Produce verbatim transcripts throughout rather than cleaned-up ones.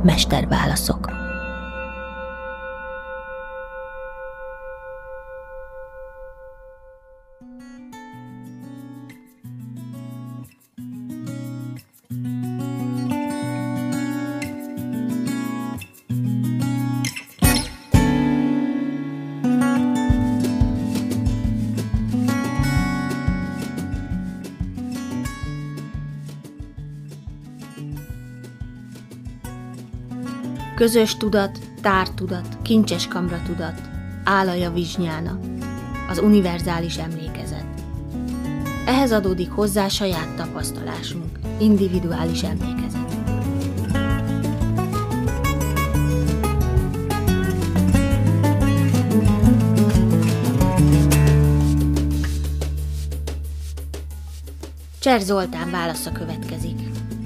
Mesterválaszok. Közös tudat, tártudat, kincses kamra tudat, álaja vizsnyána, az univerzális emlékezet. Ehhez adódik hozzá saját tapasztalásunk, individuális emlékezet. Cser Zoltán válasza következik.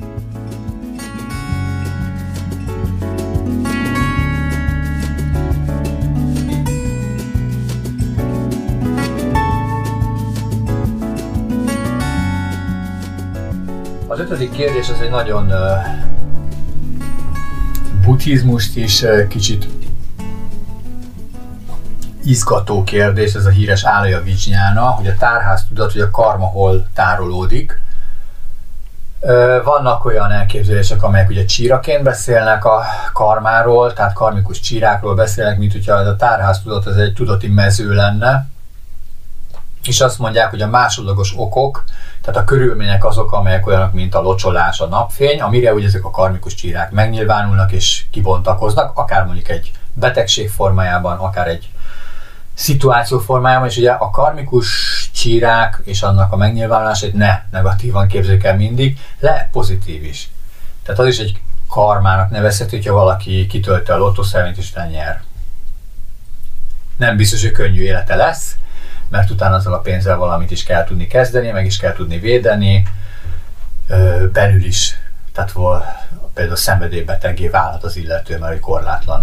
Az ötödik kérdés az egy nagyon uh, buddhizmust is uh, kicsit izgató kérdés, ez a híres álaja vijñāna, hogy a tárház tudat, hogy a karma hol tárolódik. Uh, vannak olyan elképzelések, amelyek ugye csíraként beszélnek a karmáról, tehát karmikus csírákról beszélnek, mint hogyha ez a tárház tudat ez egy tudati mező lenne. És azt mondják, hogy a másodlagos okok, tehát a körülmények azok, amelyek olyanok, mint a locsolás, a napfény, amire ugye ezek a karmikus csírák megnyilvánulnak és kibontakoznak, akár mondjuk egy betegség formájában, akár egy szituáció formájában, és ugye a karmikus csírák és annak a megnyilvánulását ne negatívan képzeljük el mindig, le pozitív is. Tehát az is egy karmának nevezhető, hogyha valaki kitölti a lottószervényt és nyer. Nem biztos, hogy könnyű élete lesz, mert utána azzal a pénzzel valamit is kell tudni kezdeni, meg is kell tudni védeni, belül is, tehát vol, például szenvedélybeteggé válhat az illető, mert hogy korlátlan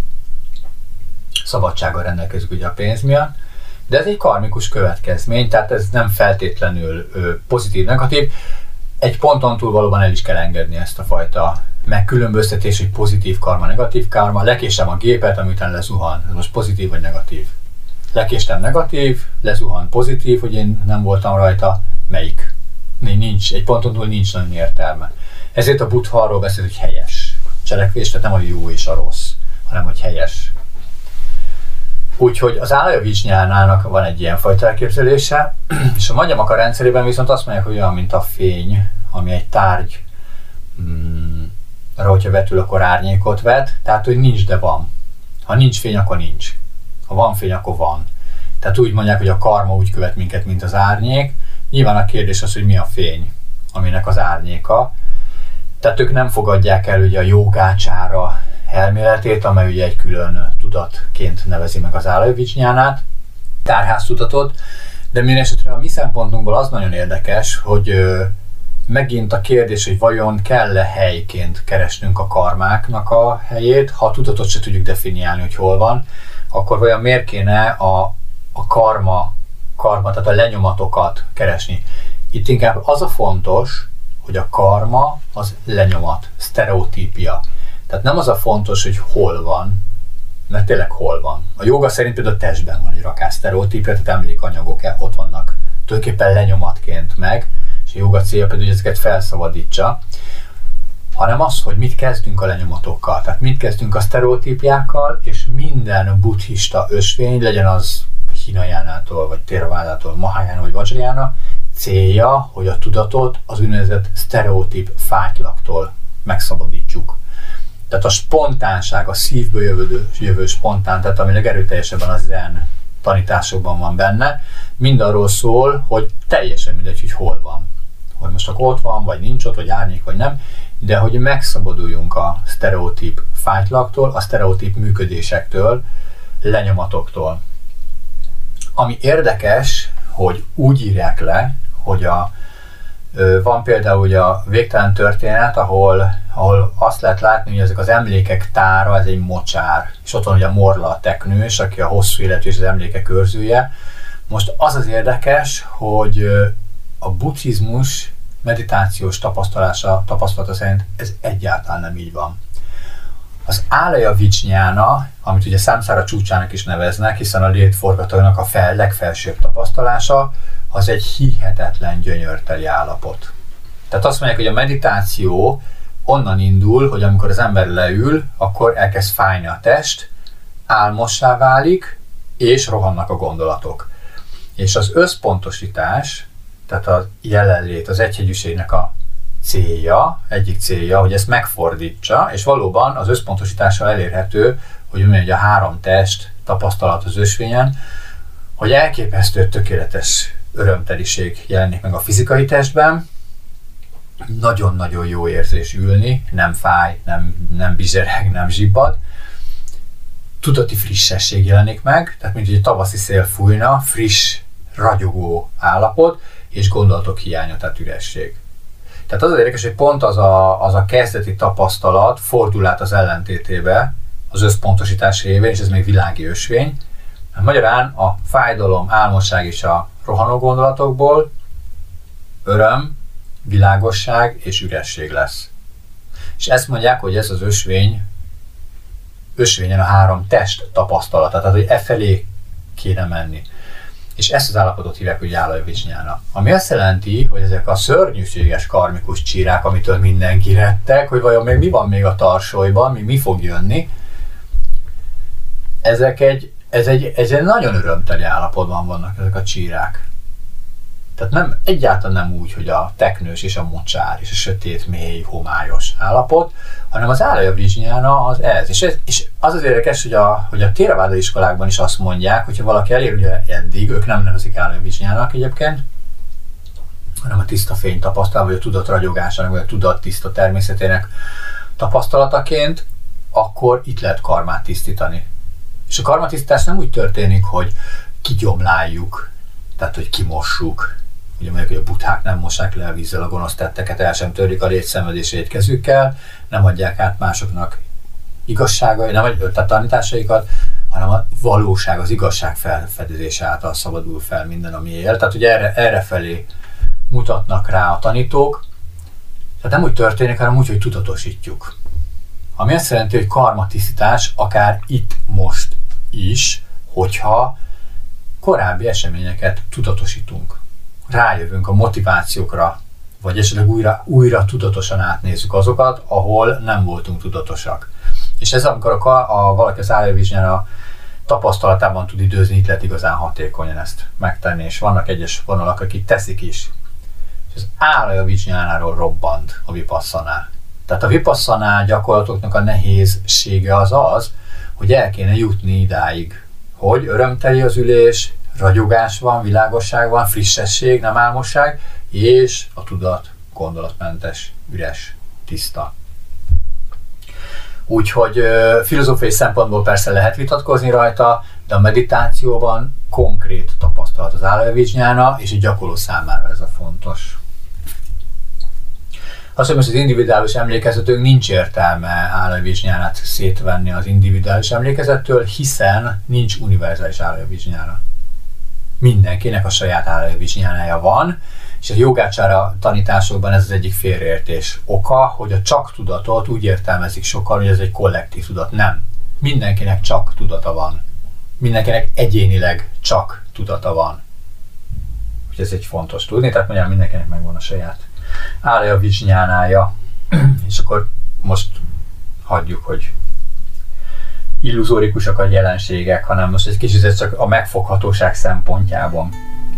szabadsággal rendelkezik ugye a pénz miatt, de ez egy karmikus következmény, tehát ez nem feltétlenül pozitív-negatív. Egy ponton túl valóban el is kell engedni ezt a fajta megkülönböztetés, hogy pozitív karma, negatív karma. Lekésem a gépet, ami után lezuhan. Ez most pozitív vagy negatív? Lekéstem negatív, lezuhan pozitív, hogy én nem voltam rajta, melyik? Nincs, egy ponton túl nincs nagyon értelme. Ezért a Buddha arról beszél, hogy helyes cselekvés, tehát nem a jó és a rossz, hanem hogy helyes. Úgyhogy az álaja vijñānának van egy ilyen fajta elképzelése, és a Madhyamaka rendszerében viszont azt mondják, hogy olyan, mint a fény, ami egy tárgy, mm, arra, hogyha vetül, akkor árnyékot vet, tehát hogy nincs, de van. Ha nincs fény, akkor nincs. Ha van fény, akkor van. Tehát úgy mondják, hogy a karma úgy követ minket, mint az árnyék. Nyilván a kérdés az, hogy mi a fény, aminek az árnyéka. Tehát ők nem fogadják el ugye a jogácsára elméletét, amely ugye egy külön tudatként nevezi meg az álaja vijñánát, tárháztudatot. De mindenesetre a mi szempontunkból az nagyon érdekes, hogy ö, megint a kérdés, hogy vajon kell-e helyként keresnünk a karmáknak a helyét, ha a tudatot se tudjuk definiálni, hogy hol van, akkor vajon miért kéne a, a karma, karma, tehát a lenyomatokat keresni. Itt inkább az a fontos, hogy a karma az lenyomat, sztereotípia. Tehát nem az a fontos, hogy hol van, mert tényleg hol van. A jóga szerint például a testben van egy rakás sztereotípia, tehát emlékanyagok ott vannak tulajdonképpen lenyomatként meg, és a jóga célja például, hogy ezeket felszabadítsa, hanem az, hogy mit kezdünk a lenyomatokkal. Tehát mit kezdünk a sztereotípiákkal, és minden buddhista ösvény, legyen az Hinayánától, vagy Theravádától, Mahayana vagy Vajrayana, célja, hogy a tudatot az úgynevezett sztereotíp fátylaktól megszabadítsuk. Tehát a spontánság, a szívből jövő, jövő spontán, tehát ami legerőteljesebben a zen tanításokban van benne, mind arról szól, hogy teljesen mindegy, hogy hol van. Hogy most akkor ott van, vagy nincs ott, vagy árnyék, vagy nem, de hogy megszabaduljunk a sztereotíp fájtlaktól, a sztereotíp működésektől, lenyomatoktól. Ami érdekes, hogy úgy írják le, hogy a, van például ugye a Végtelen történet, ahol, ahol azt lehet látni, hogy ezek az emlékek tára, ez egy mocsár, és ott van ugye a Morla a teknős, aki a hosszú életű és az emlékek őrzője. Most az az érdekes, hogy a buddhizmus meditációs tapasztalása, tapasztalata szerint ez egyáltalán nem így van. Az álaja vicsnyána, amit ugye számszára csúcsának is neveznek, hiszen a létforgatónak a fel, legfelsőbb tapasztalása, az egy hihetetlen gyönyörteli állapot. Tehát azt mondják, hogy a meditáció onnan indul, hogy amikor az ember leül, akkor elkezd fájni a test, álmossá válik, és rohannak a gondolatok. És az összpontosítás, tehát a jelenlét, az egyhegyűségnek a célja, egyik célja, hogy ezt megfordítsa, és valóban az összpontosítással elérhető, hogy mondjuk a három test tapasztalat az ösvényen, hogy elképesztő tökéletes örömteliség jelenik meg a fizikai testben, nagyon-nagyon jó érzés ülni, nem fáj, nem, nem bizsereg, nem zsibbad. Tudati frissesség jelenik meg, tehát mint hogy a tavaszi szél fújna, friss, ragyogó állapot, és gondolatok hiánya, tehát üresség. Tehát az az érdekes, hogy pont az a, az a kezdeti tapasztalat fordul át az ellentétébe, az összpontosítás révén, és ez még világi ösvény. Magyarán a fájdalom, álmosság és a rohanó gondolatokból öröm, világosság és üresség lesz. És ezt mondják, hogy ez az ösvény, ösvényen a három test tapasztalata, tehát hogy e felé kéne menni. És ezt az állapotot hívják, hogy álaja vicsnyána. Ami azt jelenti, hogy ezek a szörnyűséges karmikus csírák, amitől mindenki rettek, hogy vajon még mi van még a tarsolyban, mi, mi fog jönni, ezek egy, ez, egy, ez egy nagyon örömteli állapotban vannak ezek a csírák. Tehát nem, egyáltalán nem úgy, hogy a teknős és a mocsár és a sötét, mély, homályos állapot, hanem az álaja vicsnyána az ez. És, ez, és az az érdekes, hogy a, hogy a Theravada iskolákban is azt mondják, hogyha valaki elér ugye eddig, ők nem nevezik álaja vicsnyának egyébként, hanem a tiszta fény tapasztalat, vagy a tudat ragyogásának, vagy a tudat tiszta természetének tapasztalataként, akkor itt lehet karmát tisztítani. És a karmatisztítás nem úgy történik, hogy kigyomláljuk, tehát hogy kimossuk. Ugye mondjuk, hogy a buddhák nem mossák le a vízzel a gonosz tetteket, el sem törik a létszenvedését kezükkel, nem adják át másoknak igazságai, nem adják tanításaikat, hanem a valóság, az igazság felfedezése által szabadul fel minden, ami él. Tehát ugye erre, erre felé mutatnak rá a tanítók. Tehát nem úgy történik, hanem úgy, hogy tudatosítjuk. Ami azt jelenti, hogy karmatisztítás akár itt most is, hogyha korábbi eseményeket tudatosítunk. Rájövünk a motivációkra, vagy esetleg újra, újra tudatosan átnézzük azokat, ahol nem voltunk tudatosak. És ez, amikor a, a valaki az álaja vicsnyána tapasztalatában tud időzni, itt lehet igazán hatékonyan ezt megtenni, és vannak egyes vonalak, akik teszik is. És az álaja vicsnyánáról robbant a vipasszaná. Tehát a vipasszaná gyakorlatoknak a nehézsége az az, hogy el kéne jutni idáig, hogy örömteli az ülés, ragyogás van, világosság van, frissesség, nem álmosság, és a tudat gondolatmentes, üres, tiszta. Úgyhogy filozófiai szempontból persze lehet vitatkozni rajta, de a meditációban konkrét tapasztalat az álaja vicsnyána, és a gyakorló számára ez a fontos. Azt, hogy most az individuális emlékezetünk nincs értelme álaja vicsnyánát szétvenni az individuális emlékezettől, hiszen nincs univerzális álaja vicsnyána. Mindenkinek a saját álaja vicsnyánája van, és a jogácsára tanításokban ez az egyik félreértés oka, hogy a csak tudatot úgy értelmezik sokan, hogy ez egy kollektív tudat. Nem. Mindenkinek csak tudata van. Mindenkinek egyénileg csak tudata van. Úgyhogy ez egy fontos tudni, tehát mondjam, mindenkinek megvan a saját álaja vicsnyánája. És akkor most hagyjuk, hogy illuzórikusak a jelenségek, hanem most egy kicsit ez csak a megfoghatóság szempontjában.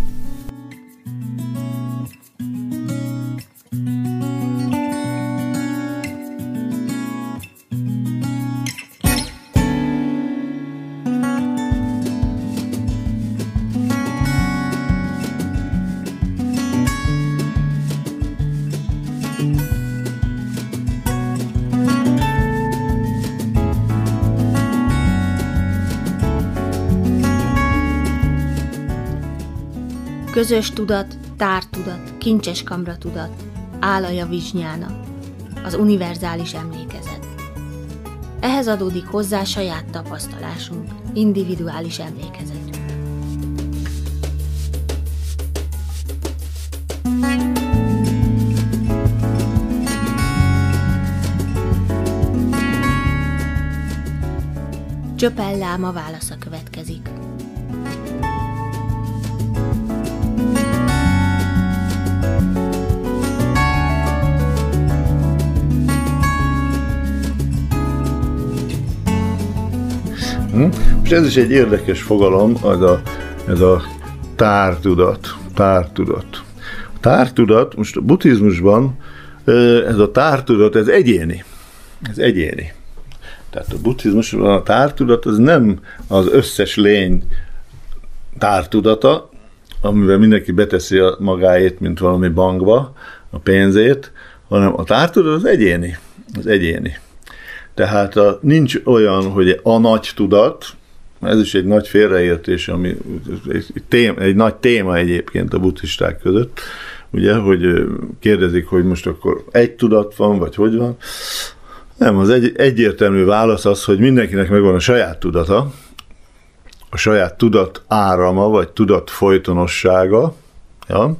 Közös tudat, tártudat, kincses kamra tudat, álaja vicsnyána, az univerzális emlékezet. Ehhez adódik hozzá saját tapasztalásunk, individuális emlékezetünk. Csöpel láma válasza következik. Most ez is egy érdekes fogalom, az a, ez a tártudat. Tártudat. A tártudat, most a buddhizmusban ez a tártudat, ez egyéni. Ez egyéni. Tehát a buddhizmusban a tártudat az nem az összes lény tártudata, amivel mindenki beteszi a magáét, mint valami bankba, a pénzét, hanem a tártudat az egyéni. Az egyéni. Tehát a, nincs olyan, hogy a nagy tudat, ez is egy nagy félreértés, ami egy, téma, egy nagy téma egyébként a buddhisták között, ugye, hogy kérdezik, hogy most akkor egy tudat van, vagy hogy van. Nem, az egy, egyértelmű válasz az, hogy mindenkinek megvan a saját tudata, a saját tudat árama, vagy tudat folytonossága, ja?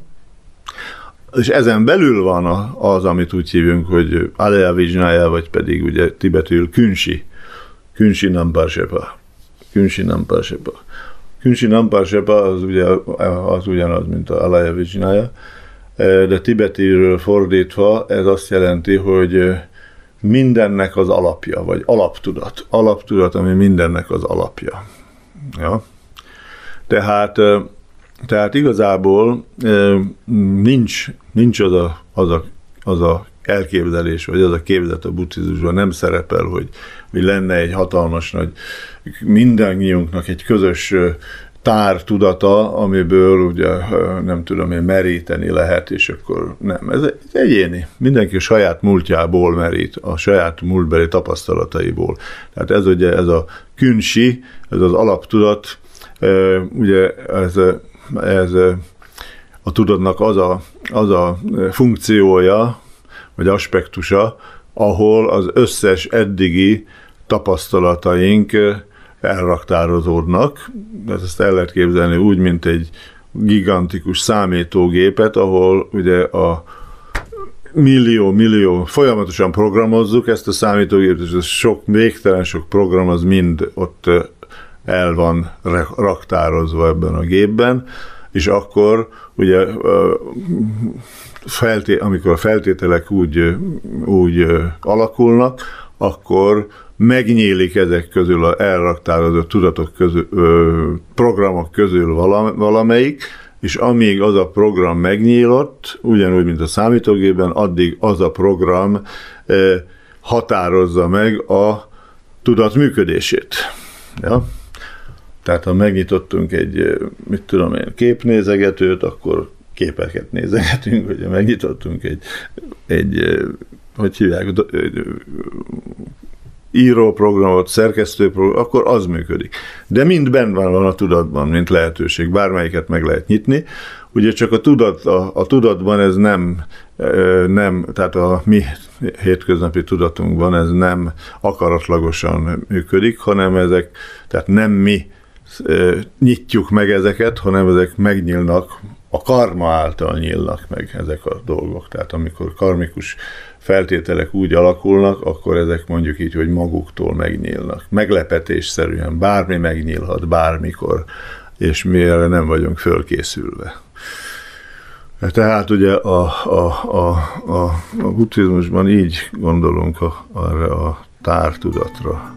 És ezen belül van az, amit úgy hívunk, hogy Alaya Vijnaya, vagy pedig ugye tibetül Künsi, Künsi Namparsepa. Künsi Namparsepa. Künsi Namparsepa az, ugye, az ugyanaz, mint az Alaya Vijnaya, de tibetiről fordítva ez azt jelenti, hogy mindennek az alapja, vagy alaptudat. Alaptudat, ami mindennek az alapja. Ja? Tehát Tehát igazából nincs, nincs az, a, az, a, az a elképzelés, vagy az a képzet a buddhizmusban nem szerepel, hogy, hogy lenne egy hatalmas nagy, mindannyiunknak egy közös tár tudata, amiből ugye nem tudom én meríteni lehet, és akkor nem. Ez, ez egyéni. Mindenki a saját múltjából merít, a saját múltbeli tapasztalataiból. Tehát ez ugye ez a künsi, ez az alaptudat, ugye ez ez a tudatnak az a, az a funkciója, vagy aspektusa, ahol az összes eddigi tapasztalataink elraktározódnak. Ezt el lehet képzelni úgy, mint egy gigantikus számítógépet, ahol ugye a millió-millió, folyamatosan programozzuk ezt a számítógépet, és ez sok, végtelen sok program, az mind ott el van raktározva ebben a gépben, és akkor ugye felté, amikor a feltételek úgy, úgy alakulnak, akkor megnyílik ezek közül az elraktározott tudatok közül, programok közül valamelyik, és amíg az a program megnyílott, ugyanúgy, mint a számítógépben, addig az a program határozza meg a tudat működését. Ja? Tehát ha megnyitottunk egy, mit tudom én, képnézegetőt, akkor képeket nézegetünk, hogyha megnyitottunk egy, egy hogy hívják, íróprogramot, szerkesztőprogramot, akkor az működik. De mind benne van a tudatban, mint lehetőség, bármelyiket meg lehet nyitni. Ugye csak a, tudat, a, a tudatban ez nem, nem, tehát a mi hétköznapi tudatunkban ez nem akaratlagosan működik, hanem ezek, tehát nem mi nyitjuk meg ezeket, hanem ezek megnyílnak, a karma által nyílnak meg ezek a dolgok. Tehát amikor karmikus feltételek úgy alakulnak, akkor ezek mondjuk így, hogy maguktól megnyílnak. Meglepetésszerűen bármi megnyílhat bármikor, és mi erre nem vagyunk fölkészülve. Tehát ugye a, a, a, a, a buddhizmusban így gondolunk a, arra a tártudatra.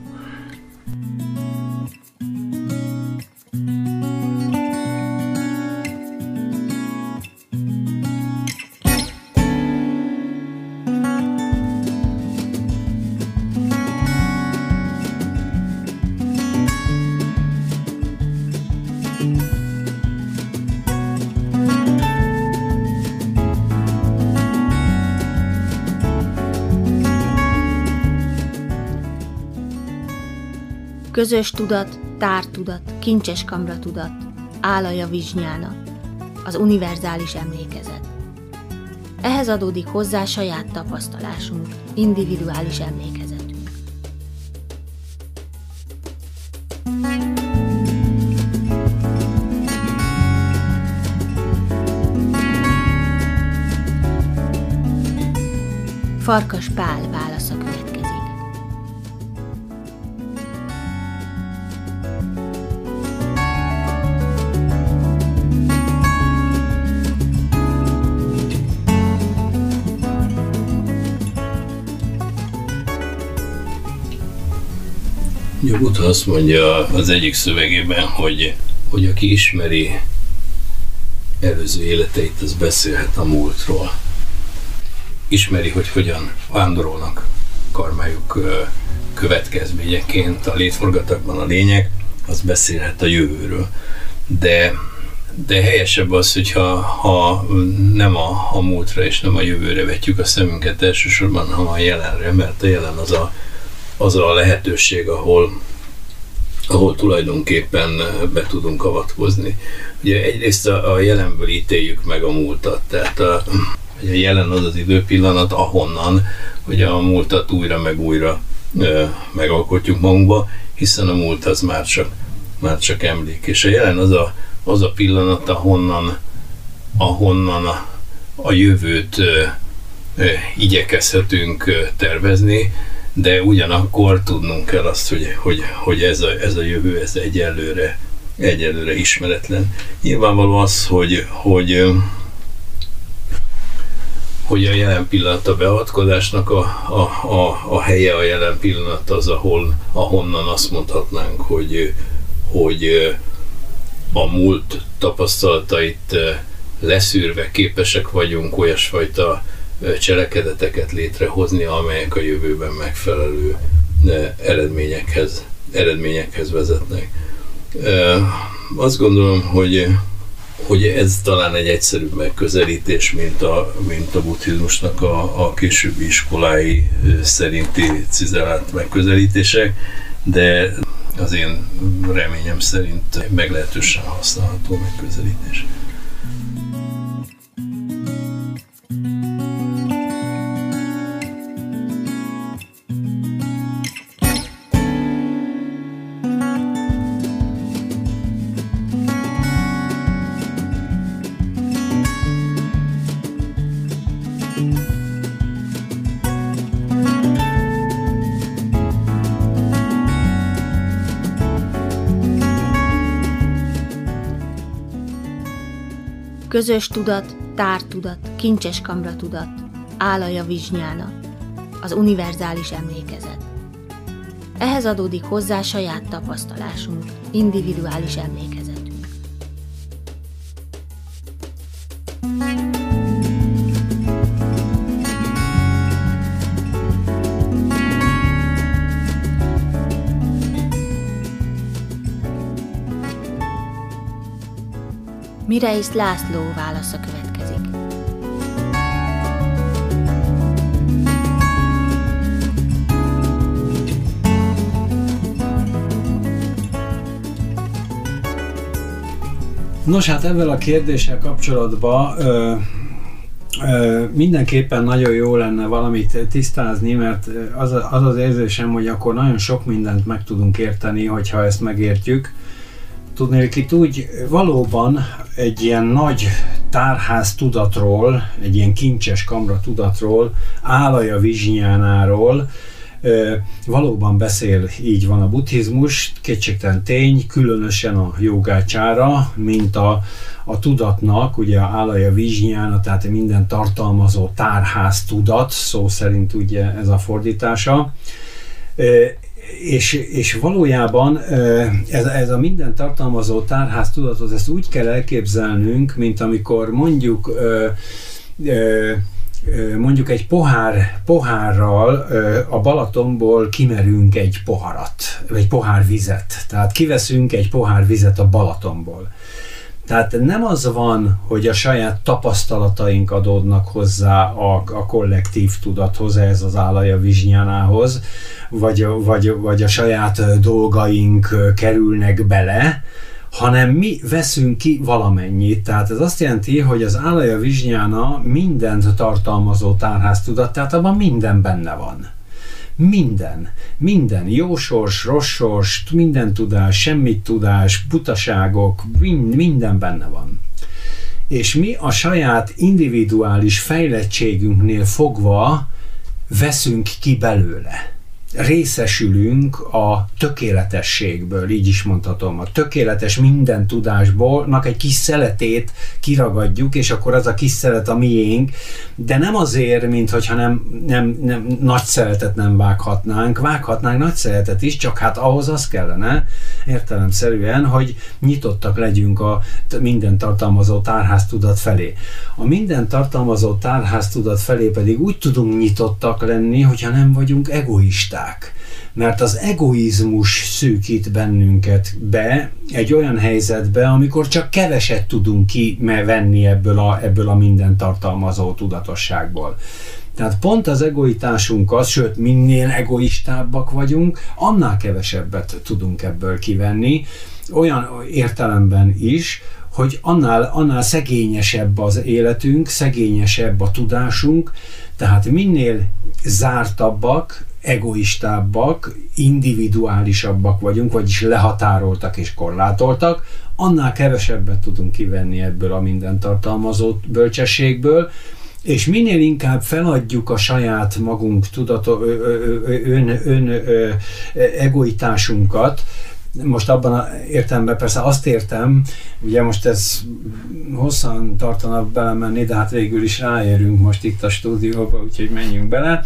Közös tudat, tártudat, kincses kamra tudat, Alaya Vijnana, az univerzális emlékezet. Ehhez adódik hozzá saját tapasztalásunk, individuális emlékezetünk. Farkas Pál válasza következik. Ugye Buddha azt mondja az egyik szövegében, hogy, hogy aki ismeri előző életeit, az beszélhet a múltról. Ismeri, hogy hogyan vándorolnak karmájuk következményeként a létforgatagban a lények, az beszélhet a jövőről. De, de helyesebb az, hogyha ha nem a, a múltra és nem a jövőre vetjük a szemünket elsősorban, hanem a jelenre, mert a jelen az a, az a lehetőség, ahol, ahol tulajdonképpen be tudunk avatkozni. Ugye egyrészt a, a jelenből ítéljük meg a múltat, tehát a, a jelen az az időpillanat, ahonnan hogy a múltat újra meg újra ö, megalkotjuk magunkba, hiszen a múlt az már csak, már csak emlék. És a jelen az a, az a pillanat, ahonnan, ahonnan a, a jövőt ö, ö, igyekezhetünk ö, tervezni, de ugyanakkor tudnunk kell azt, hogy, hogy, hogy ez, a, ez a jövő, ez egyelőre, egyelőre ismeretlen. Nyilvánvaló az, hogy, hogy hogy a jelen pillanat a beavatkozásnak a, a, a, a helye, a jelen pillanat az, ahol, ahonnan azt mondhatnánk, hogy, hogy a múlt tapasztalatait leszűrve képesek vagyunk olyasfajta cselekedeteket létrehozni, amelyek a jövőben megfelelő eredményekhez, eredményekhez vezetnek. Azt gondolom, hogy hogy ez talán egy egyszerűbb megközelítés, mint a, mint a buddhizmusnak a, a későbbi iskolái szerinti cizelált megközelítések, de az én reményem szerint meglehetősen használható megközelítés. Közös tudat, tártudat, kincses kamra tudat, álaja vizsnyána, az univerzális emlékezet. Ehhez adódik hozzá saját tapasztalásunk, individuális emlékezetünk. Mireis László válasza következik. Nos, hát ezzel a kérdéssel kapcsolatban ö, ö, mindenképpen nagyon jó lenne valamit tisztázni, mert az, az az érzésem, hogy akkor nagyon sok mindent meg tudunk érteni, hogyha ezt megértjük. Tudnék itt úgy valóban egy ilyen nagy tárház tudatról, egy ilyen kincses kamra tudatról, álaja vizsnyánáról valóban beszél, így van a buddhizmus, kétségtelen tény, különösen a jogácsára, mint a, a tudatnak, ugye a álaja vizsnyána, tehát minden tartalmazó tárház tudat, szó szerint ugye ez a fordítása. És, és valójában ez, ez a minden tartalmazó tárház tudatot, ezt úgy kell elképzelnünk, mint amikor mondjuk mondjuk egy pohár, pohárral a Balatonból kimerünk egy poharat, egy pohár vizet. Tehát kiveszünk egy pohár vizet a Balatonból. Tehát nem az van, hogy a saját tapasztalataink adódnak hozzá a, a kollektív tudathoz, ez az álaja vizsnyánához, vagy, vagy, vagy a saját dolgaink kerülnek bele, hanem mi veszünk ki valamennyit. Tehát ez azt jelenti, hogy az álaja vizsnyána mindent tartalmazó tárház tudat, tehát abban minden benne van. Minden. Minden. Jó sors, rossz sors, minden tudás, semmit tudás, butaságok, mind, minden benne van. És mi a saját individuális fejlettségünknél fogva veszünk ki belőle. részesülünk a tökéletességből, így is mondhatom, a tökéletes minden tudásból egy kis szeletét kiragadjuk, és akkor az a kis szelet a miénk, de nem azért, minthogyha nem, nem, nem nagy szeletet nem vághatnánk, vághatnánk nagy szeletet is, csak hát ahhoz az kellene, értelemszerűen, hogy nyitottak legyünk a minden tartalmazó tárháztudat felé. A minden tartalmazó tárháztudat felé pedig úgy tudunk nyitottak lenni, hogyha nem vagyunk egoisták. Mert az egoizmus szűkít bennünket be egy olyan helyzetbe, amikor csak keveset tudunk kivenni ebből a, ebből a minden tartalmazó tudatosságból. Tehát pont az egoitásunk az, sőt minél egoistábbak vagyunk, annál kevesebbet tudunk ebből kivenni, olyan értelemben is, hogy annál, annál szegényesebb az életünk, szegényesebb a tudásunk, tehát minél zártabbak, egoistábbak, individuálisabbak vagyunk, vagyis lehatároltak és korlátoltak, annál kevesebbet tudunk kivenni ebből a minden tartalmazó bölcsességből, és minél inkább feladjuk a saját magunk tudato, ön, ön, ön, egoitásunkat, most abban a értelemben persze azt értem, ugye most ez hosszan tartana belemenni, de hát végül is ráérünk most itt a stúdióba, úgyhogy menjünk bele.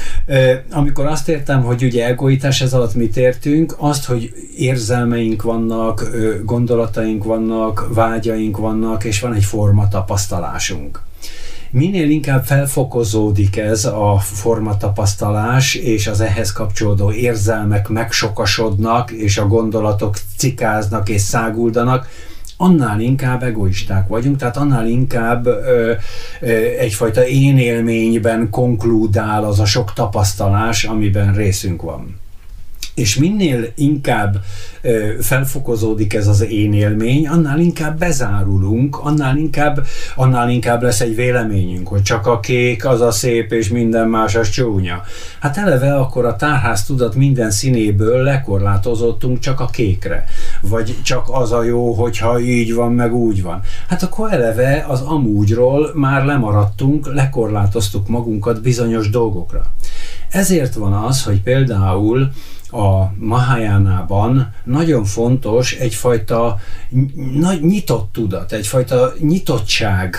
Amikor azt értem, hogy ugye egoitás, ez alatt mit értünk, azt, hogy érzelmeink vannak, gondolataink vannak, vágyaink vannak, és van egy forma tapasztalásunk. Minél inkább felfokozódik ez a formatapasztalás, és az ehhez kapcsolódó érzelmek megsokasodnak, és a gondolatok cikáznak és száguldanak, annál inkább egoisták vagyunk, tehát annál inkább ö, ö, egyfajta én élményben konkludál az a sok tapasztalás, amiben részünk van. És minél inkább ö, felfokozódik ez az én élmény, annál inkább bezárulunk, annál inkább, annál inkább lesz egy véleményünk, hogy csak a kék az a szép, és minden más az csúnya. Hát eleve akkor a tárháztudat minden színéből lekorlátozottunk csak a kékre. Vagy csak az a jó, hogyha így van, meg úgy van. Hát akkor eleve az amúgyról már lemaradtunk, lekorlátoztuk magunkat bizonyos dolgokra. Ezért van az, hogy például a Mahajánában nagyon fontos egyfajta nyitott tudat, egyfajta nyitottság,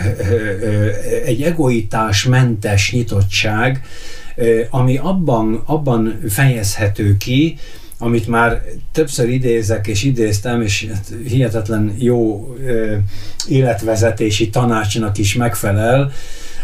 egy egoitásmentes nyitottság, ami abban, abban fejezhető ki, amit már többször idézek és idéztem, és hihetetlen jó életvezetési tanácsnak is megfelel,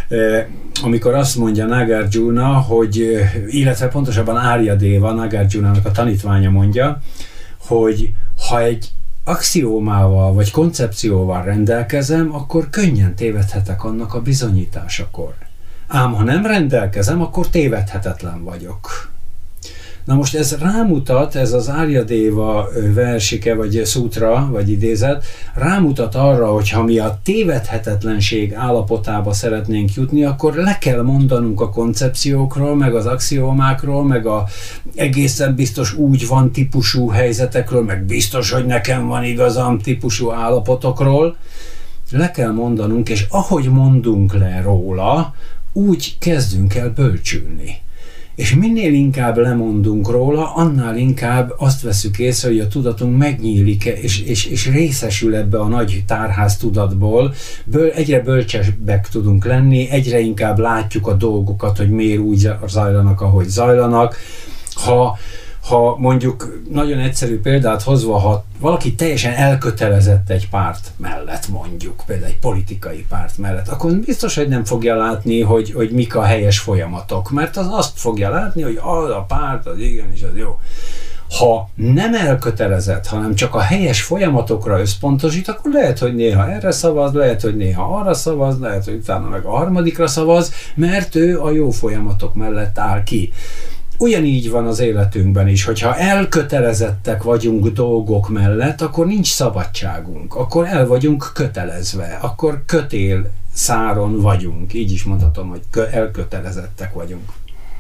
amikor azt mondja Nagarjuna, hogy, illetve pontosabban Áryadéva, Nagarjunának a tanítványa mondja, hogy ha egy axiómával vagy koncepcióval rendelkezem, akkor könnyen tévedhetek annak a bizonyításakor. Ám ha nem rendelkezem, akkor tévedhetetlen vagyok. Na most ez rámutat, ez az Áryadéva versike, vagy szutra, vagy idézet, rámutat arra, hogy ha mi a tévedhetetlenség állapotába szeretnénk jutni, akkor le kell mondanunk a koncepciókról, meg az axiómákról, meg a egészen biztos úgy van típusú helyzetekről, meg biztos, hogy nekem van igazam típusú állapotokról. Le kell mondanunk, és ahogy mondunk le róla, úgy kezdünk el bölcsülni. És minél inkább lemondunk róla, annál inkább azt veszük észre, hogy a tudatunk megnyílik, és, és, és részesül ebbe a nagy tárház tudatból, ből, egyre bölcsebbek tudunk lenni, egyre inkább látjuk a dolgokat, hogy miért úgy zajlanak, ahogy zajlanak. Ha Ha mondjuk nagyon egyszerű példát hozva, ha valaki teljesen elkötelezett egy párt mellett, mondjuk, például egy politikai párt mellett, akkor biztos, hogy nem fogja látni, hogy, hogy mik a helyes folyamatok, mert az azt fogja látni, hogy az a párt, az igenis, az jó. Ha nem elkötelezett, hanem csak a helyes folyamatokra összpontosít, akkor lehet, hogy néha erre szavaz, lehet, hogy néha arra szavaz, lehet, hogy utána meg a harmadikra szavaz, mert ő a jó folyamatok mellett áll ki. Ugyanígy van az életünkben is, hogyha elkötelezettek vagyunk dolgok mellett, akkor nincs szabadságunk, akkor el vagyunk kötelezve, akkor kötél száron vagyunk, így is mondhatom, hogy elkötelezettek vagyunk.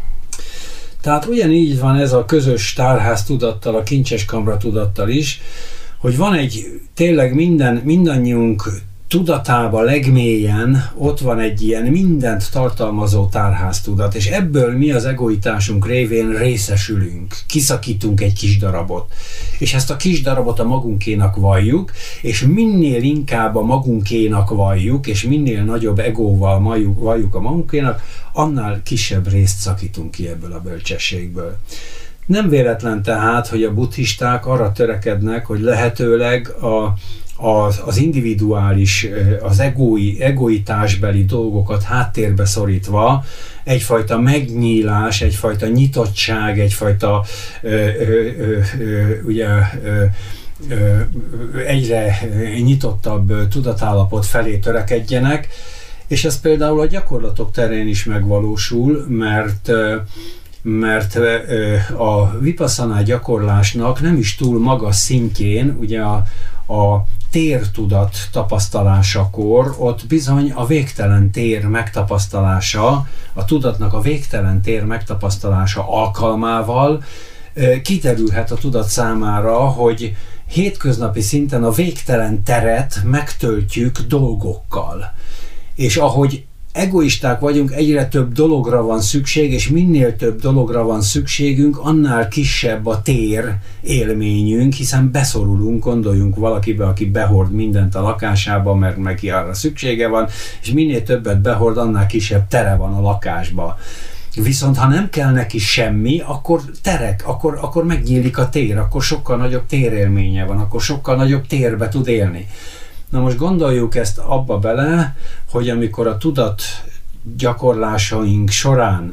Tehát ugyanígy van ez a közös tárház tudattal, a kincses kamra tudattal is, hogy van egy tényleg minden, mindannyiunk tudatába legmélyen ott van egy ilyen mindent tartalmazó tárháztudat, és ebből mi az egoitásunk révén részesülünk, kiszakítunk egy kis darabot. És ezt a kis darabot a magunkénak valljuk, és minél inkább a magunkénak valljuk, és minél nagyobb egóval valljuk a magunkénak, annál kisebb részt szakítunk ki ebből a bölcsességből. Nem véletlen tehát, hogy a buddhisták arra törekednek, hogy lehetőleg a Az, az individuális, az egói, egoitásbeli dolgokat háttérbe szorítva egyfajta megnyílás, egyfajta nyitottság, egyfajta ö, ö, ö, ö, ugye, ö, ö, egyre nyitottabb tudatállapot felé törekedjenek, és ez például a gyakorlatok terén is megvalósul, mert mert a vipasszana gyakorlásnak nem is túl magas szintjén, ugye a, a tértudat tapasztalásakor, ott bizony a végtelen tér megtapasztalása, a tudatnak a végtelen tér megtapasztalása alkalmával kiderülhet a tudat számára, hogy hétköznapi szinten a végtelen teret megtöltjük dolgokkal. És ahogy egoisták vagyunk, egyre több dologra van szükség, és minél több dologra van szükségünk, annál kisebb a tér élményünk, hiszen beszorulunk, gondoljunk valakibe, aki behord mindent a lakásába, mert neki arra szüksége van, és minél többet behord, annál kisebb tere van a lakásba. Viszont ha nem kell neki semmi, akkor terek, akkor, akkor megnyílik a tér, akkor sokkal nagyobb térélménye van, akkor sokkal nagyobb térbe tud élni. Na most gondoljuk ezt abba bele, hogy amikor a tudat gyakorlásaink során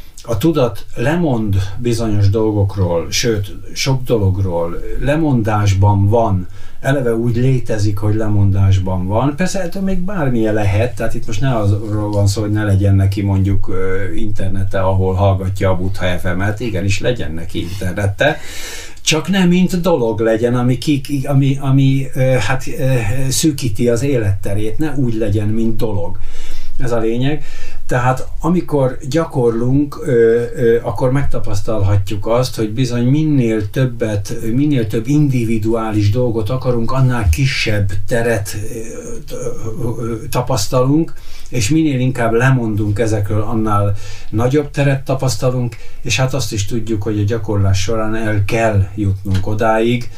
a tudat lemond bizonyos dolgokról, sőt, sok dologról, lemondásban van, eleve úgy létezik, hogy lemondásban van. Persze ettől még bármilyen lehet, tehát itt most ne arról van szó, hogy ne legyen neki mondjuk internete, ahol hallgatja a Buddha ef emet, igenis legyen neki internete, csak nem mint dolog legyen, ami, ki, ami, ami hát, szűkíti az életterét, ne úgy legyen, mint dolog. Ez a lényeg. Tehát amikor gyakorlunk, ö, ö, akkor megtapasztalhatjuk azt, hogy bizony minél többet, minél több individuális dolgot akarunk, annál kisebb teret ö, ö, tapasztalunk, és minél inkább lemondunk ezekről, annál nagyobb teret tapasztalunk, és hát azt is tudjuk, hogy a gyakorlás során el kell jutnunk odáig.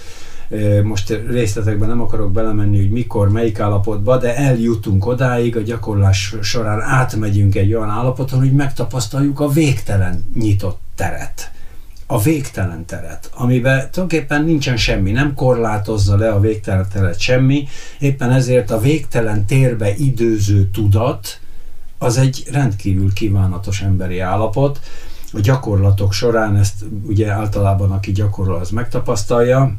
Most részletekben nem akarok belemenni, hogy mikor, melyik állapotba, de eljutunk odáig, a gyakorlás során átmegyünk egy olyan állapoton, hogy megtapasztaljuk a végtelen nyitott teret. A végtelen teret, amiben tulajdonképpen nincsen semmi, nem korlátozza le a végtelen teret semmi, éppen ezért a végtelen térbe időző tudat az egy rendkívül kívánatos emberi állapot. A gyakorlatok során ezt ugye általában aki gyakorol, az megtapasztalja,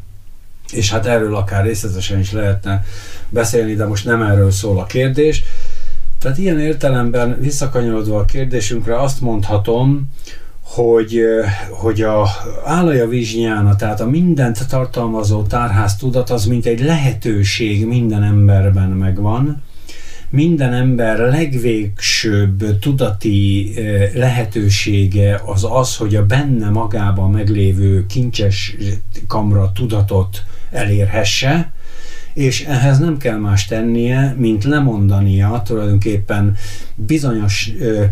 és hát erről akár részletesen is lehetne beszélni, de most nem erről szól a kérdés. Tehát ilyen értelemben visszakanyarodva a kérdésünkre azt mondhatom, hogy, hogy a álaya vizsnyána, tehát a mindent tartalmazó tárház tudat az mint egy lehetőség minden emberben megvan. Minden ember legvégsőbb tudati lehetősége az az, hogy a benne magában meglévő kincses kamra tudatot elérhesse, és ehhez nem kell más tennie, mint lemondania tulajdonképpen bizonyos ö,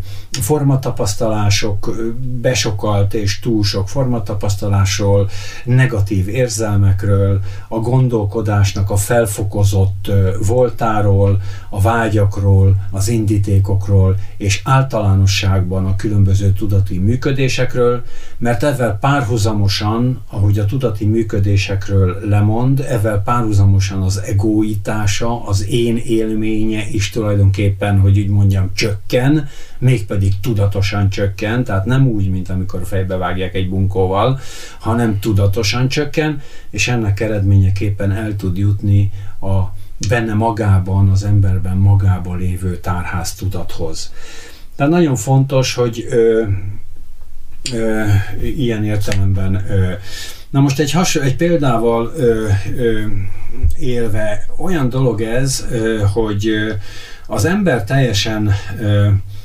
formatapasztalások, besokalt és túl sok formatapasztalásról, negatív érzelmekről, a gondolkodásnak a felfokozott ö, voltáról, a vágyakról, az indítékokról, és általánosságban a különböző tudati működésekről, mert ezzel párhuzamosan, ahogy a tudati működésekről lemond, ezzel párhuzamosan az egóitása, az én élménye is tulajdonképpen, hogy úgy mondjam, csökken, mégpedig tudatosan csökken, tehát nem úgy, mint amikor fejbe vágják egy bunkóval, hanem tudatosan csökken, és ennek eredményeképpen el tud jutni a benne magában, az emberben magában lévő tárház tudathoz. Tehát nagyon fontos, hogy ö, ö, ilyen értelemben ö, na most egy, hasonló, egy példával ö, ö, élve olyan dolog ez, ö, hogy ö, az ember teljesen ö,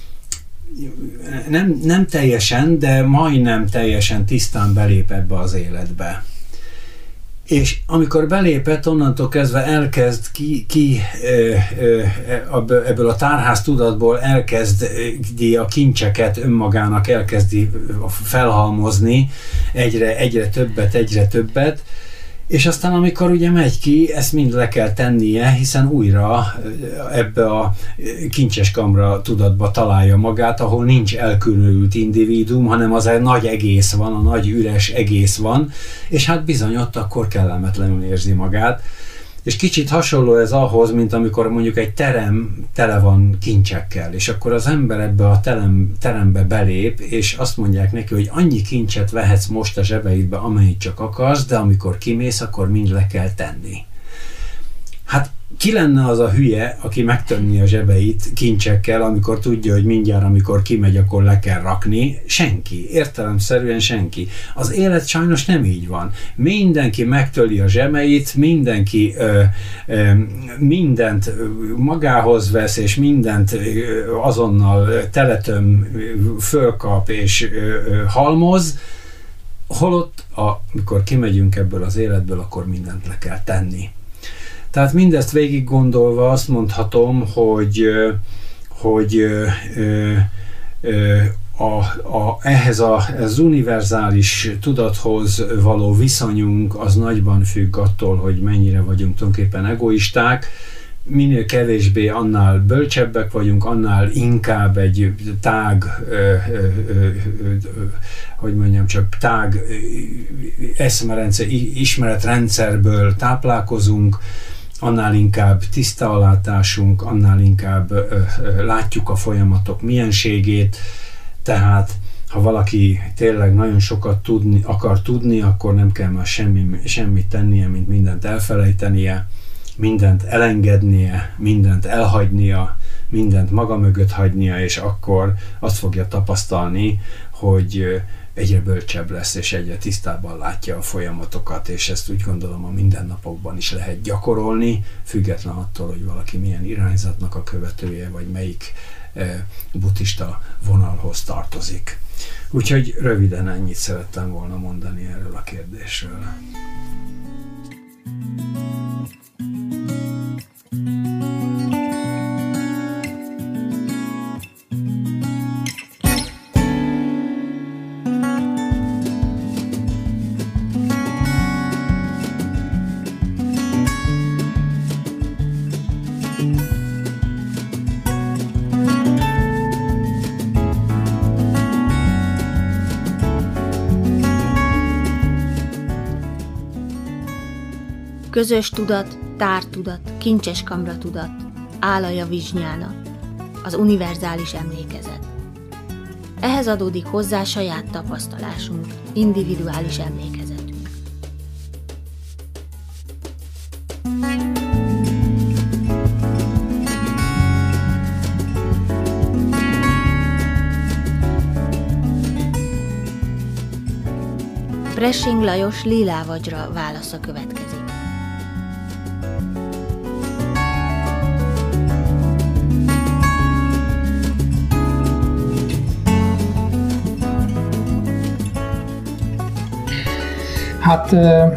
nem, nem teljesen, de majdnem teljesen tisztán belép ebbe az életbe. És amikor belépett, onnantól kezdve elkezd ki, ki ebből a tárház tudatból elkezdi a kincseket önmagának, elkezdi felhalmozni egyre, egyre többet, egyre többet, és aztán amikor ugye megy ki, ezt mind le kell tennie, hiszen újra ebbe a kincses kamra tudatba találja magát, ahol nincs elkülönült individuum, hanem az egy nagy egész van, a nagy üres egész van, és hát bizony ott akkor kellemetlenül érzi magát. És kicsit hasonló ez ahhoz, mint amikor mondjuk egy terem tele van kincsekkel, és akkor az ember ebbe a terem, terembe belép, és azt mondják neki, hogy annyi kincset vehetsz most a zsebeidbe, amennyit csak akarsz, de amikor kimész, akkor mind le kell tenni. Hát ki lenne az a hülye, aki megtömni a zsebeit kincsekkel, amikor tudja, hogy mindjárt, amikor kimegy, akkor le kell rakni? Senki. Értelemszerűen senki. Az élet sajnos nem így van. Mindenki megtöli a zsebeit, mindenki ö, ö, mindent magához vesz, és mindent ö, azonnal teletöm, fölkap és ö, ö, halmoz, holott, amikor kimegyünk ebből az életből, akkor mindent le kell tenni. Tehát mindezt végig gondolva azt mondhatom, hogy, hogy a, a, ehhez a, az univerzális tudathoz való viszonyunk az nagyban függ attól, hogy mennyire vagyunk tulajdonképpen egoisták. Minél kevésbé, annál bölcsebbek vagyunk, annál inkább egy tág, ö, ö, ö, ö, hogy mondjam, csak tág eszmerendszer, ismeretrendszerből táplálkozunk, annál inkább tisztalátásunk, annál inkább ö, ö, látjuk a folyamatok mienségét, tehát ha valaki tényleg nagyon sokat tudni, akar tudni, akkor nem kell már semmi, semmit tennie, mint mindent elfelejtenie, mindent elengednie, mindent elhagynia, mindent maga mögött hagynia, és akkor azt fogja tapasztalni, hogy egyre bölcsebb lesz, és egyre tisztábban látja a folyamatokat, és ezt úgy gondolom a mindennapokban is lehet gyakorolni, független attól, hogy valaki milyen irányzatnak a követője, vagy melyik eh, buddhista vonalhoz tartozik. Úgyhogy röviden ennyit szerettem volna mondani erről a kérdésről. Közös tudat, tártudat, kincses kamra tudat, álaya vizsnyána, az univerzális emlékezet. Ehhez adódik hozzá saját tapasztalásunk, individuális emlékezetünk. Pressing Lajos Lilávadzsra válasza következik. Hát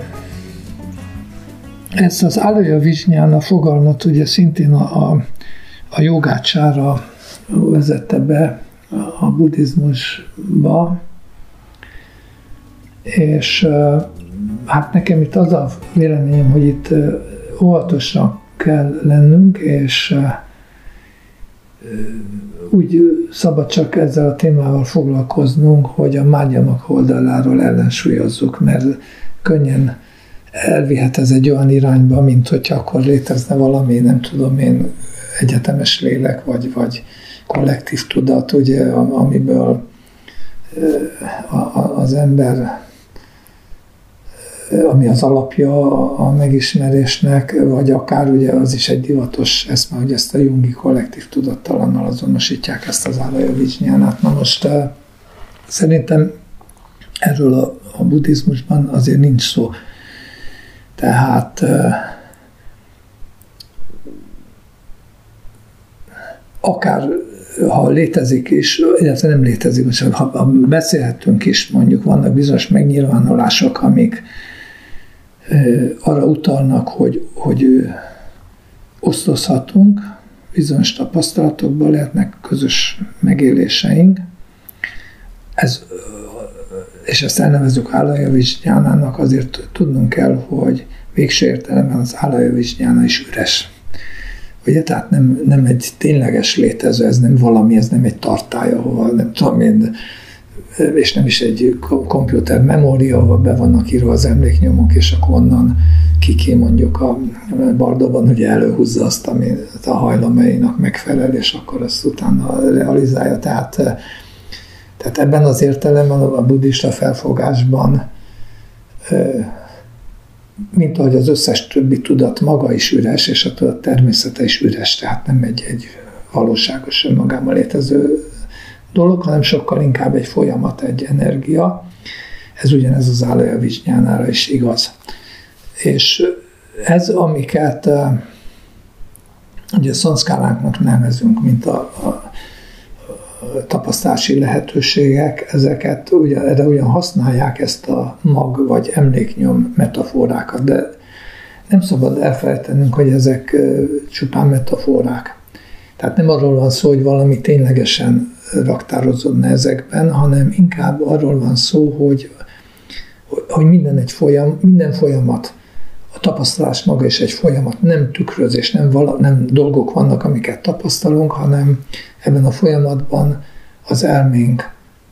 ezt az álaya vizsnyána fogalmat ugye szintén a, a, a jogácsára vezette be a buddhizmusba, és hát nekem itt az a véleményem, hogy itt óvatosnak kell lennünk, és úgy szabad csak ezzel a témával foglalkoznunk, hogy a mágyamak oldaláról ellensúlyozzuk, mert könnyen elvihet ez egy olyan irányba, mint hogyha akkor létezne valami, nem tudom én, egyetemes lélek, vagy, vagy kollektív tudat, ugye, amiből az ember, ami az alapja a megismerésnek, vagy akár ugye az is egy divatos eszme, hogy ezt a jungi kollektív tudattalannal azonosítják ezt az álaya vizsnyánát. Na most szerintem erről a, a buddhizmusban azért nincs szó. Tehát akár ha létezik is, illetve nem létezik, csak ha beszélhetünk is, mondjuk vannak bizonyos megnyilvánulások, amik arra utalnak, hogy, hogy osztozhatunk, bizonyos tapasztalatokban lehetnek közös megéléseink. Ez, és ezt elnevezzük álaya vizsnyánának, azért tudnunk kell, hogy végső értelemben az álaya vizsnyána is üres. Ugye, tehát nem, nem egy tényleges létező, ez nem valami, ez nem egy tartály, ahova nem tudom én, és nem is egy komputer memória, ahol be vannak írva az emléknyomok, és akkor onnan Kiki mondjuk a Bardóban ugye előhúzza azt, ami a hajlamainak megfelel, és akkor azt utána realizálja. Tehát, tehát ebben az értelemben a buddhista felfogásban, mint ahogy az összes többi tudat maga is üres, és a tudat természete is üres, tehát nem egy, egy valóságos önmagában létező dolog, hanem sokkal inkább egy folyamat, egy energia. Ez ugyanez az álaya vizsnyánára is igaz. És ez, amiket ugye szanszkálánknak nevezünk, mint a, a, a tapasztalási lehetőségek, ezeket ugye, erre ugyan használják ezt a mag vagy emléknyom metaforákat, de nem szabad elfelejtenünk, hogy ezek csupán metaforák. Tehát nem arról van szó, hogy valami ténylegesen raktározódna ezekben, hanem inkább arról van szó, hogy, hogy minden egy folyam, minden folyamat, a tapasztalás maga is egy folyamat, nem tükrözés, nem, vala, nem dolgok vannak, amiket tapasztalunk, hanem ebben a folyamatban az elménk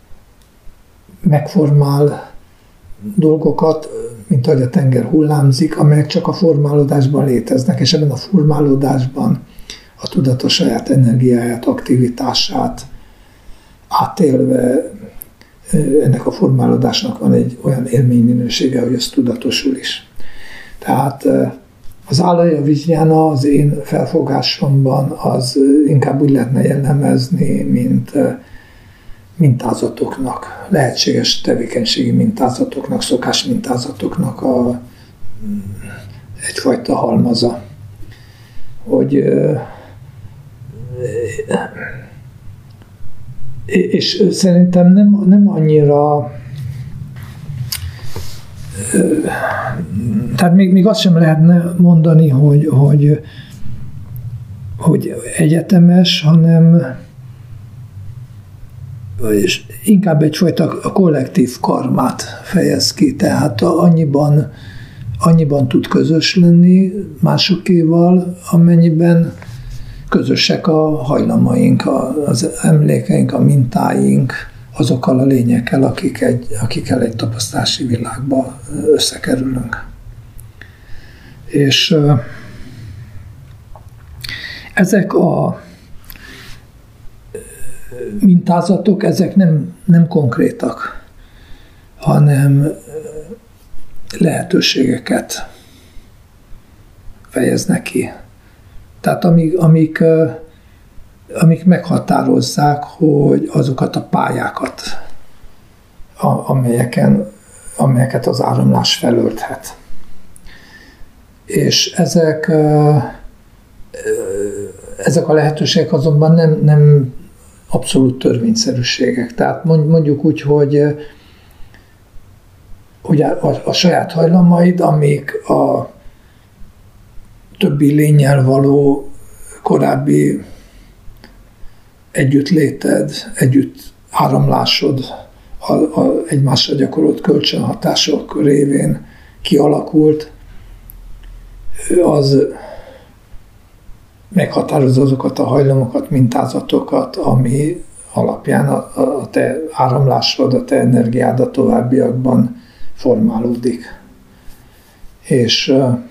megformál dolgokat, mint ahogy a tenger hullámzik, amelyek csak a formálódásban léteznek, és ebben a formálódásban a tudat a saját energiáját, aktivitását átélve, ennek a formálódásnak van egy olyan élményminősége, hogy az tudatosul is. Tehát az álaya vizsnyána az én felfogásomban az inkább úgy lehetne jellemezni, mint mintázatoknak, lehetséges tevékenységi mintázatoknak, szokás mintázatoknak a, egyfajta halmaza. Hogy és szerintem nem, nem annyira, tehát még, még azt sem lehetne mondani, hogy, hogy, hogy egyetemes, hanem és inkább egyfajta kollektív karmát fejez ki, tehát annyiban, annyiban tud közös lenni másokéval, amennyiben közösek a hajlamaink, az emlékeink, a mintáink, azokkal a lényekkel, akik egy, akikkel egy tapasztalási világba összekerülünk. És ezek a mintázatok, ezek nem, nem konkrétak, hanem lehetőségeket fejeznek ki. Tehát amik, amik, amik meghatározzák, hogy azokat a pályákat, amelyeken, amelyeket az áramlás felölthet. És ezek, ezek a lehetőségek azonban nem, nem abszolút törvényszerűségek. Tehát mondjuk úgy, hogy, hogy a, a saját hajlamaid, amik a többi lénnyel való korábbi együttléted, együtt áramlásod, a, a egymásra gyakorolt kölcsönhatások révén kialakult, az meghatározza azokat a hajlamokat, mintázatokat, ami alapján a, a te áramlásod, a te energiád a továbbiakban formálódik. És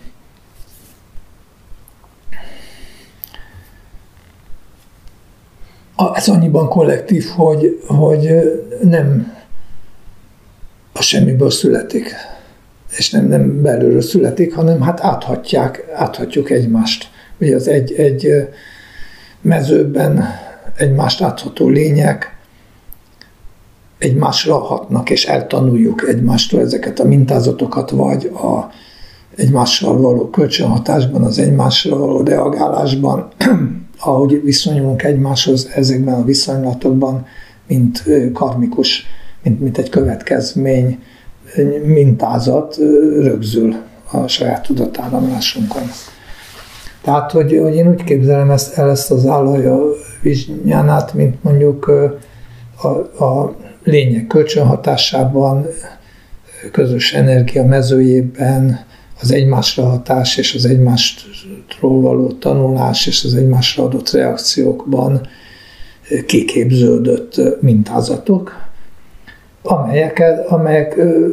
ez annyiban kollektív, hogy, hogy nem a semmiből születik, és nem, nem belülről születik, hanem hát áthatják, áthatjuk egymást. Ugye az egy, egy mezőben egymást átható lények egymásra hatnak, és eltanuljuk egymástól ezeket a mintázatokat, vagy a egymással való kölcsönhatásban, az egymásra való reagálásban, ahogy viszonyulunk egymáshoz ezekben a viszonylatokban, mint karmikus, mint, mint egy következmény, mintázat rögzül a saját tudatáramlásunkon. Tehát, hogy, hogy én úgy képzelem ezt, el ezt az állaja vizsnyánát, mint mondjuk a, a lények kölcsönhatásában, közös energia mezőjében, az egymásra hatás és az egymásról való tanulás és az egymásra adott reakciókban kiképződött mintázatok, amelyeket, amelyek ö,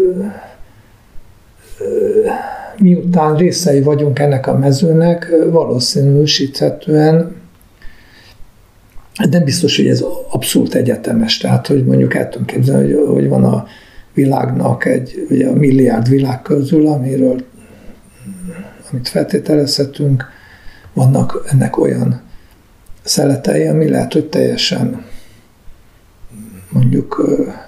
ö, miután részei vagyunk ennek a mezőnek, valószínűsíthetően, nem biztos, hogy ez abszolút egyetemes, tehát, hogy mondjuk el tudom képzelni, hogy, hogy van a világnak egy, ugye a milliárd világ közül, amiről, amit feltételezhetünk, vannak ennek olyan szeletei, ami lehet, hogy teljesen mondjuk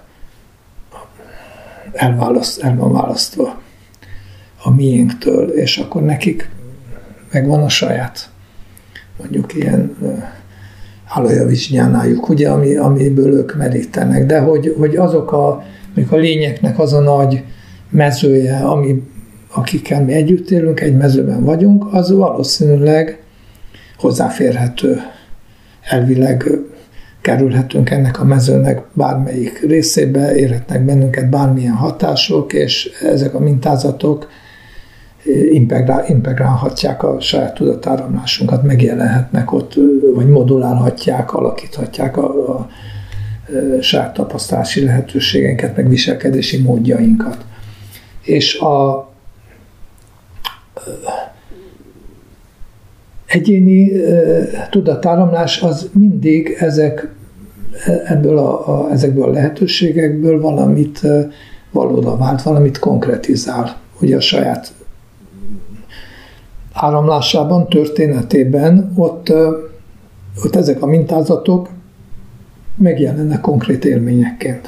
elválaszt, el van választva a miénktől, és akkor nekik megvan a saját, mondjuk ilyen állaja vizsnyánájuk, ugye, ami, amiből ők merítenek, de hogy, hogy azok a, a lényeknek az a nagy mezője, ami, akikkel mi együtt élünk, egy mezőben vagyunk, az valószínűleg hozzáférhető. Elvileg kerülhetünk ennek a mezőnek bármelyik részébe, érhetnek bennünket bármilyen hatások, és ezek a mintázatok integrál, integrálhatják a saját tudatáramlásunkat, megjelenhetnek ott, vagy modulálhatják, alakíthatják a, a, a saját tapasztalási lehetőségeinket, meg viselkedési módjainkat. És a egyéni tudatáramlás az mindig ezek, ebből a, a, ezekből a lehetőségekből valamit valóra vált, valamit konkretizál. Ugye a saját áramlásában, történetében ott, ott ezek a mintázatok megjelennek konkrét élményekként.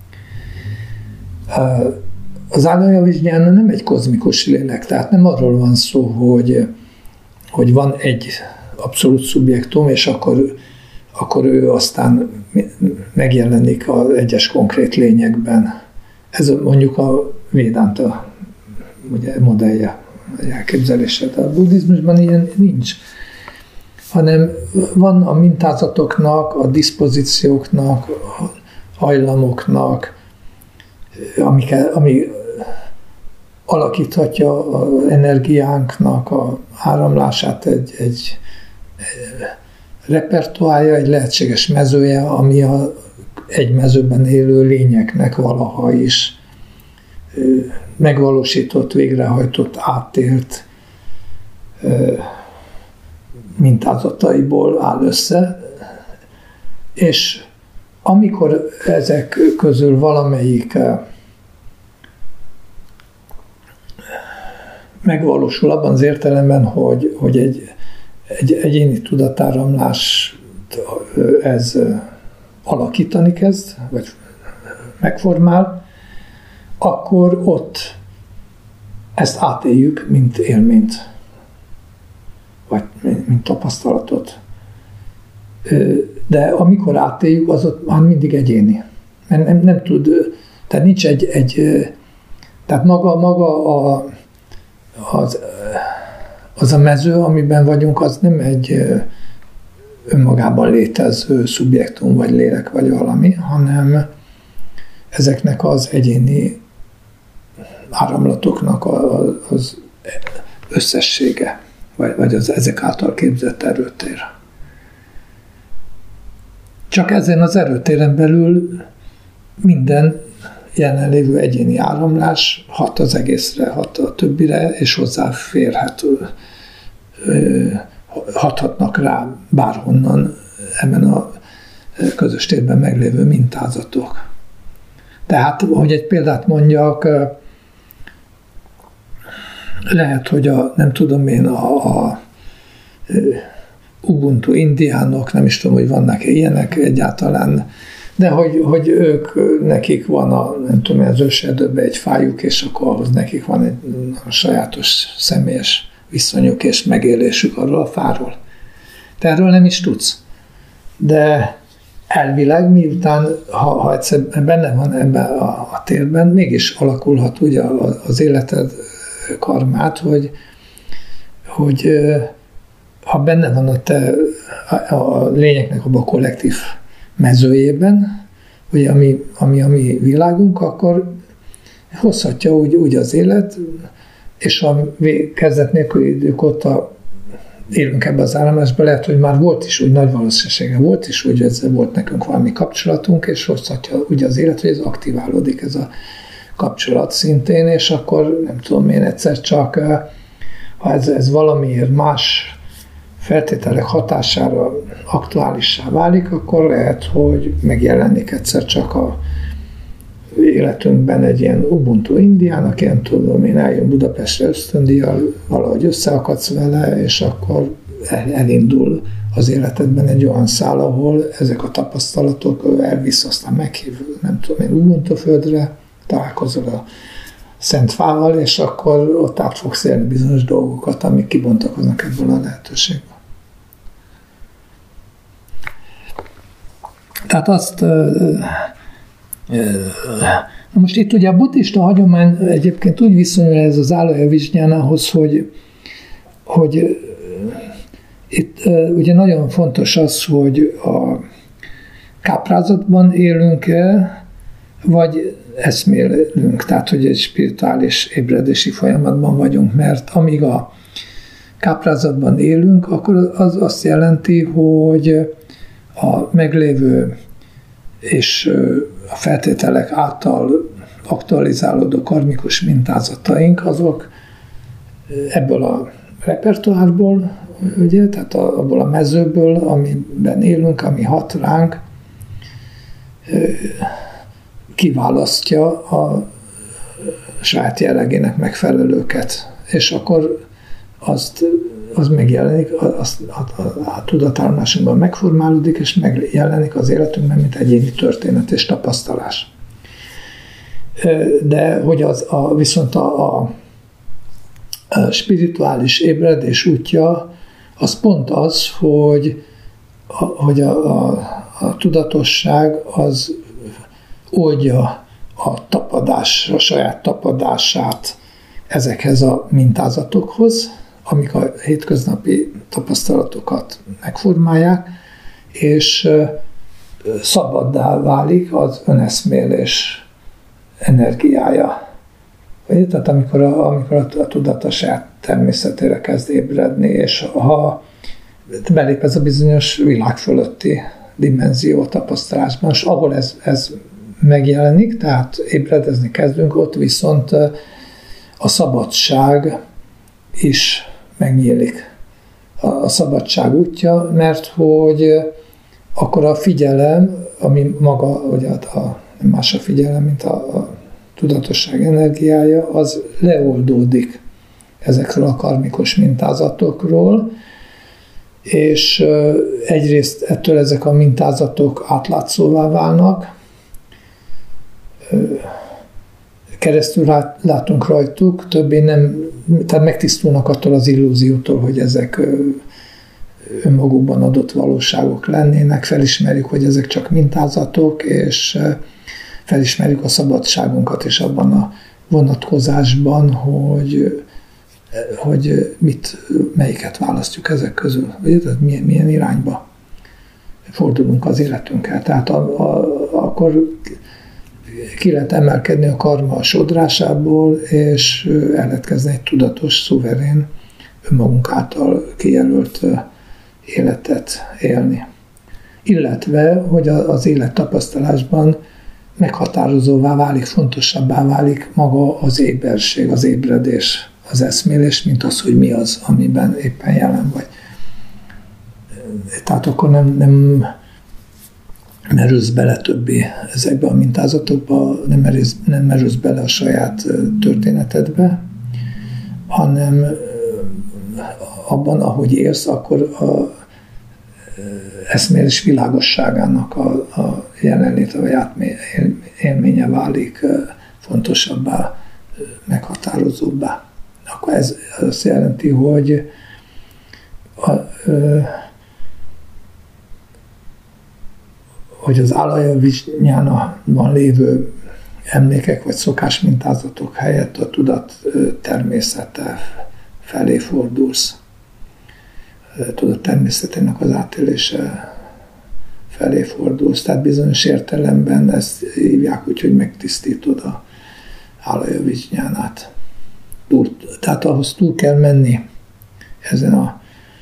Az állaja vizsnyána nem egy kozmikus lélek, tehát nem arról van szó, hogy, hogy van egy abszolút szubjektum, és akkor, akkor ő aztán megjelenik az egyes konkrét lényekben. Ez mondjuk a Védánta ugye, modellje, elképzelése. A buddhizmusban ilyen nincs, hanem van a mintázatoknak, a diszpozícióknak, a hajlamoknak, ami, ami alakíthatja az energiánknak a áramlását egy, egy, egy repertoárja, egy lehetséges mezője, ami a egy mezőben élő lényeknek valaha is megvalósított, végrehajtott, átélt mintázataiból áll össze, és amikor ezek közül valamelyik megvalósul abban az értelemben, hogy, hogy egy, egy egyéni tudatáramlás ez alakítani kezd, vagy megformál, akkor ott ezt átéljük, mint élményt, vagy mint tapasztalatot. De amikor átéljük, az ott már mindig egyéni. Mert nem, nem tud, tehát nincs egy, egy tehát maga, maga a, az, az a mező, amiben vagyunk, az nem egy önmagában létező szubjektum, vagy lélek, vagy valami, hanem ezeknek az egyéni áramlatoknak az összessége, vagy az ezek által képzett erőtér. Csak ezen az erőtéren belül minden jelenlévő egyéni áramlás hat az egészre, hat a többire, és hozzáférhető, hathatnak rá bárhonnan ebben a közös térben meglévő mintázatok. Tehát, hogy egy példát mondjak, lehet, hogy a, nem tudom én, a, a Ubuntu indiánok, nem is tudom, hogy vannak ilyenek egyáltalán, de hogy, hogy ők, nekik van a, nem tudom, az őserdőben egy fájuk, és akkor ahhoz nekik van egy sajátos személyes viszonyuk és megélésük arról a fáról. Te erről nem is tudsz. De elvileg, miután, ha, ha egyszer benne van ebben a, a térben, mégis alakulhat ugye az életed karmát, hogy, hogy ha benne van a, te, a, a lényeknek abban a kollektív mezőjében, ugye, ami, ami a mi világunk, akkor hozhatja úgy, úgy az élet, és a kezdet nélküli idők óta élünk ebbe az állomásban, lehet, hogy már volt is úgy nagy valószínűsége, volt is úgy, hogy volt nekünk valami kapcsolatunk, és hozhatja úgy az élet, hogy ez aktiválódik, ez a kapcsolat szintén, és akkor nem tudom én egyszer csak, ha ez, ez valamiért más feltételek hatására aktuálissá válik, akkor lehet, hogy megjelenik egyszer csak a életünkben egy ilyen Ubuntu indiának, én tudom, én eljön Budapestre ösztöndíjjal, valahogy összeakadsz vele, és akkor elindul az életedben egy olyan szál, ahol ezek a tapasztalatok elvisz, aztán meghív, nem tudom én, Ubuntu földre, találkozol a Szent Fával, és akkor ott át fogsz élni bizonyos dolgokat, amik kibontakoznak ebből a lehetőségből. Tehát azt na most itt ugye a buddhista hagyomány egyébként úgy viszonyul ez az álaya vizsnyánához, hogy, hogy itt ugye nagyon fontos az, hogy a káprázatban élünk-e, vagy eszmélünk, tehát hogy egy spirituális ébredési folyamatban vagyunk, mert amíg a káprázatban élünk, akkor az azt jelenti, hogy a meglévő és a feltételek által aktualizálódó karmikus mintázataink, azok ebből a repertoárból, ugye, tehát abból a mezőből, amiben élünk, ami hat ránk, kiválasztja a saját jellegének megfelelőket, és akkor azt, az megjelenik, azt, a, a, a tudatállomásunkban megformálódik, és megjelenik az életünkben, mint egyéni történet és tapasztalás. De hogy az a, viszont a, a, a spirituális ébredés útja, az pont az, hogy a, hogy a, a, a tudatosság az oldja a tapadás, a saját tapadását ezekhez a mintázatokhoz, amik a hétköznapi tapasztalatokat megformálják, és szabaddá válik az öneszmélés energiája. Vagy, tehát amikor a, amikor a tudat a saját természetére kezd ébredni, és ha belép ez a bizonyos világ fölötti dimenzió tapasztalásban, és ahol ez, ez megjelenik, tehát ébredezni kezdünk, ott viszont a szabadság is megnyílik. A szabadság útja, mert hogy akkor a figyelem, ami maga, ugye a, nem más a figyelem, mint a, a tudatosság energiája, az leoldódik ezekről a karmikus mintázatokról, és egyrészt ettől ezek a mintázatok átlátszóvá válnak, keresztül látunk rajtuk, többé nem, tehát megtisztulnak attól az illúziótól, hogy ezek önmagukban adott valóságok lennének, felismerjük, hogy ezek csak mintázatok, és felismerjük a szabadságunkat is abban a vonatkozásban, hogy, hogy mit, melyiket választjuk ezek közül, vagy tehát milyen, milyen irányba fordulunk az életünkkel. Tehát a, a, akkor ki lehet emelkedni a karma sodrásából, és el lehet kezdeni egy tudatos, szuverén, önmagunk által kijelölt életet élni. Illetve, hogy az élettapasztalásban meghatározóvá válik, fontosabbá válik maga az éberség, az ébredés, az eszmélés, mint az, hogy mi az, amiben éppen jelen vagy. Tehát akkor nem, nem merülsz bele többé ezekbe a mintázatokba, nem merülsz, nem merülsz bele a saját történetedbe, hanem abban, ahogy élsz, akkor a eszmélés világosságának a, a jelenléte vagy átélménye válik fontosabbá, meghatározóbbá. Akkor ez azt jelenti, hogy a, hogy az álaya vizsnyánában lévő emlékek vagy szokásmintázatok helyett a tudat természete felé fordulsz. A tudat természetének az átélése felé fordulsz. Tehát bizonyos értelemben ezt hívják úgy, hogy megtisztítod a álaja vizsnyánát. Tehát ahhoz túl kell menni ezen a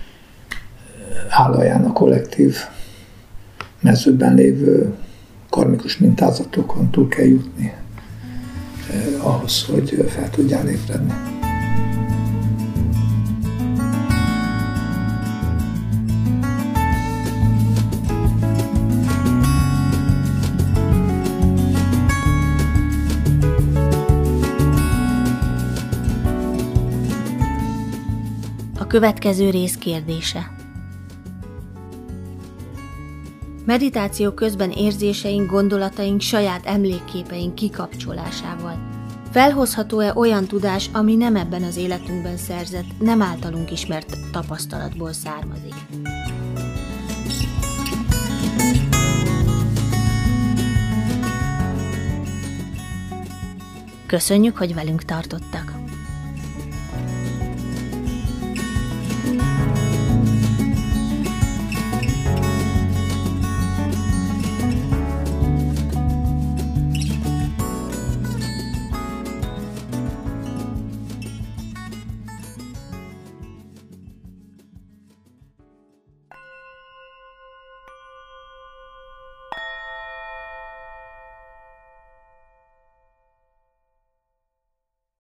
álaján a kollektív mezőben lévő karmikus mintázatokon túl kell jutni eh, ahhoz, hogy fel tudjál ébredni. A következő rész kérdése. Meditáció közben érzéseink, gondolataink, saját emlékképeink kikapcsolásával. Felhozható-e olyan tudás, ami nem ebben az életünkben szerzett, nem általunk ismert tapasztalatból származik? Köszönjük, hogy velünk tartottak!